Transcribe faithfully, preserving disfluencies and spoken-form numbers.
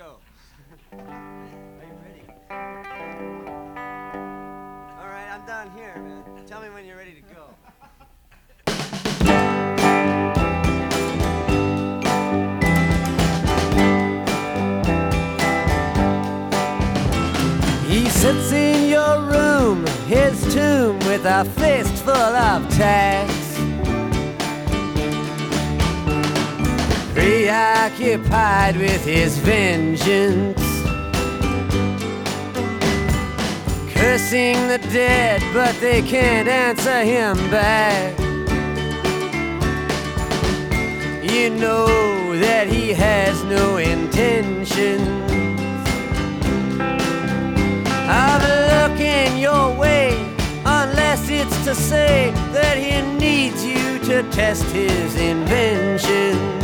go. Are you ready? All right, I'm down here, man. Tell me when you're ready to go. He sits in your room, his tomb, with a fist full of tacks. Preoccupied with his vengeance, cursing the dead, but they can't answer him back. You know that he has no intention of looking your way, unless it's to say that he needs you to test his invention.